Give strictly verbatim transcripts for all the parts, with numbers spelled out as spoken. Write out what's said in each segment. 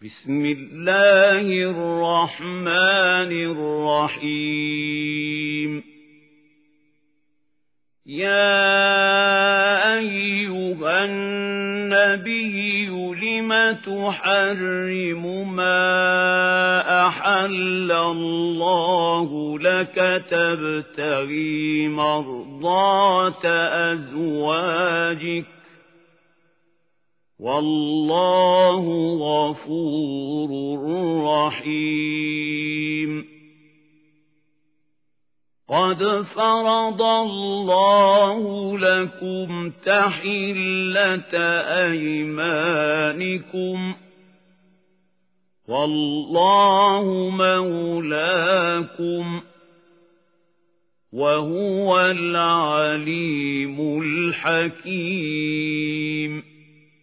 بسم الله الرحمن الرحيم يا أيها النبي لم تحرم ما أحل الله لك تبتغي مرضات أزواجك والله غفور رحيم قد فرض الله لكم تحلة أيمانكم والله مولاكم وهو العليم الحكيم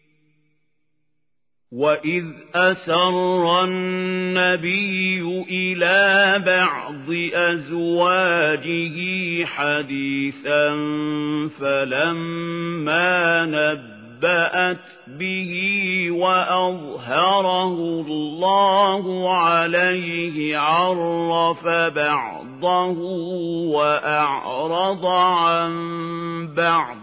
وَإِذْ أَسَرَّ النَّبِيُّ إِلَى بَعْضِ أَزْوَاجِهِ حَدِيثًا فَلَمَّا نَبَّأَتْ بِهِ وَأَظْهَرَهُ اللَّهُ عَلَيْهِ عَرَّفَ بَعْضَهُ وَأَعْرَضَ عَن بَعْضٍ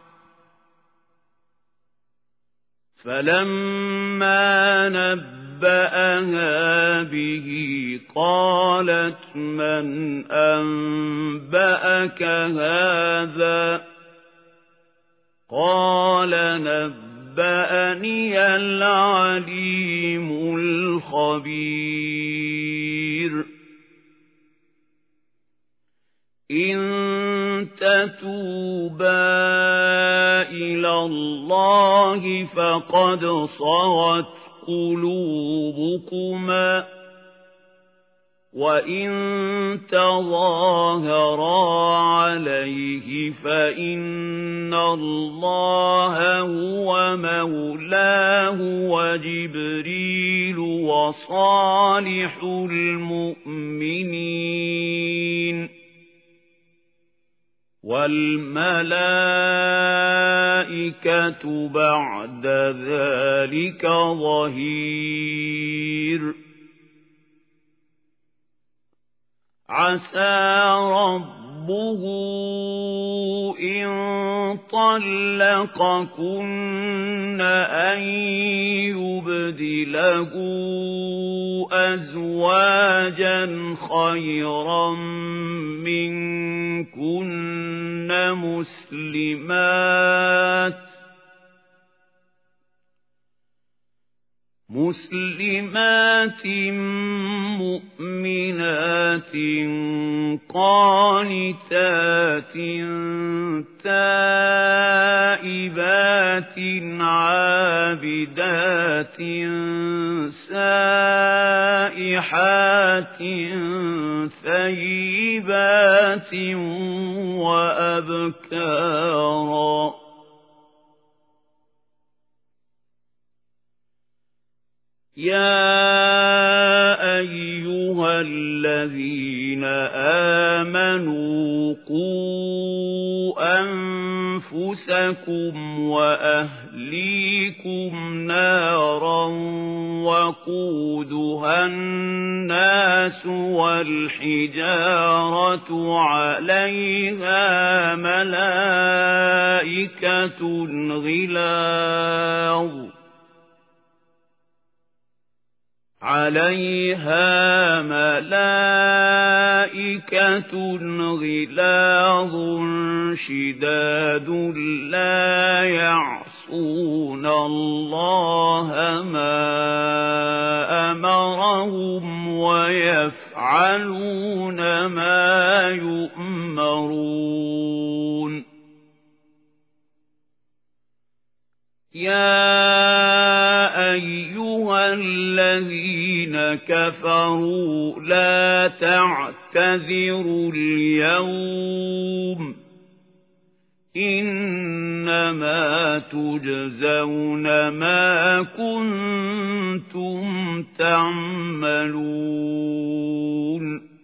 فَلَمَّا نَبَّأَهَا بِهِ قَالَتْ مَنْ أَنبَأَكَ هَذَا قَالَ نَبَّأَنِيَ الْعَلِيمُ الْخَبِيرُ إِن تَتُوبَا إِلَى اللَّهِ فَقَدْ صَغَتْ قُلُوبُكُمَا وَإِن تَظَاهَرَا عَلَيْهِ فَإِنَّ اللَّهَ هُوَ مَوْلَاهُ وَجِبْرِيلُ وَصَالِحُ الْمُؤْمِنِينَ وَالْمَلَائِكَةُ بَعْدَ ذَلِكَ ظَهِيرٌ عَسَى رَبُّهُ إِن طَلَّقَكُنَّ أَن يُبْدِلَهُ أَزْوَاجًا خَيْرًا مِنكُنَّ مُسْلِمَاتٍ مسلمات مؤمنات قانتات تائبات عابدات سائحات ثيبات وأبكارا يا أيها الذين آمنوا قوا أنفسكم وأهليكم نارا وقودها الناس والحجارة عليها ملائكة غلاظ عليها ملائكة غلاظ شداد لا يعصون الله ما أمرهم ويفعلون ما يؤمرون يا أيها الذين كفروا لا تعتذروا اليوم إنما تجزون ما كنتم تعملون